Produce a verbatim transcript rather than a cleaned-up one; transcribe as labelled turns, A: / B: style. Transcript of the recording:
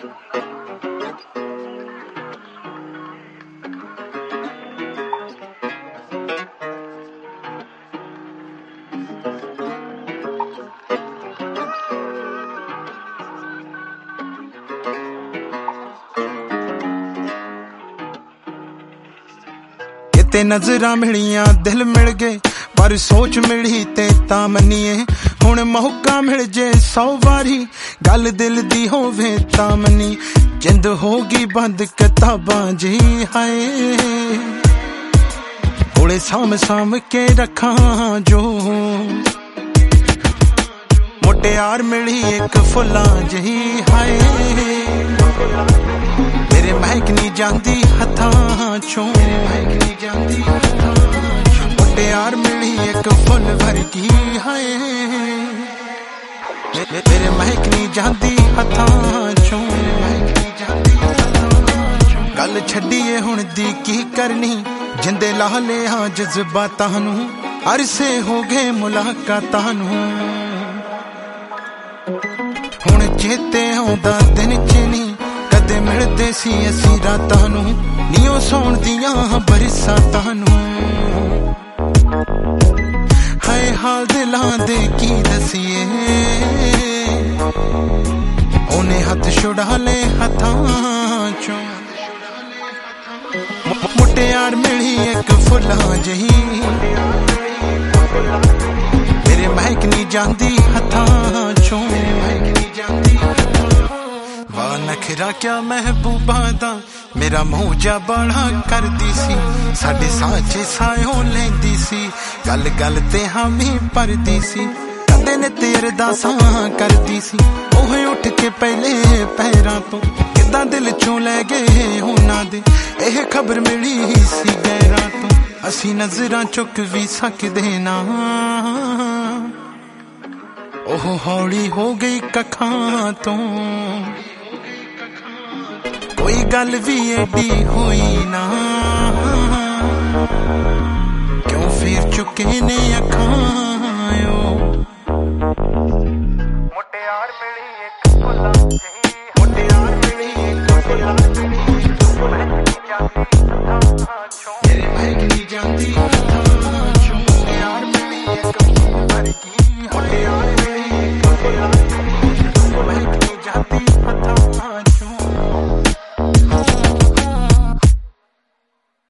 A: ते नजरां मिलियां दिल मिल गए पर सोच मिली ते तां मन्नीए हुण मौका मिल जे सौ वारी गल दिल दी होवे तां मन्नी जिंद होगी बंद किताबां जी हाय कोले साम साम के रखां जो मुटियार मिली एक फुल्लां जी हाय मेरे महक नी जांदी हथां चों मुटियार मिली एक फुल वर्गी हाय मेरे महक नी जांदी हथां चों गल छड्डीए हुण दी की करनी जिंदे ला लिया जज्बातां नूं अरसे हो गए मुलाकातां नूं हुण चेते आउंदा दिन च नी कदे मिलदे सी असीं रातां नूं नीओ सौण दियां बरसातां नूं हाय हाल दिलां दे की दसीए ओने हथ छुड़ा ले हथां चों मुटियार मिली एक फुल्लां जही मेरे महक नी जांदी हथां चों वाह नखरा क्या महबूबा दा मेरा मौजा बड़ा कर दी सी साडे सांचे सायों लेंदी सी गल गल ते हामी पर दी सी कदे ने ते अरदासां कर दी सी ओह उठ के पहले पैरां तो किदां दिल चों लै गए उन्हां दे एह खबर मिली सी गैरां तो असी नजरां चुक भी सकदे ना ओह हौली हो गई कखां तो कोई गल भी एडी हुई ना क्यों फिर चुके ने अखां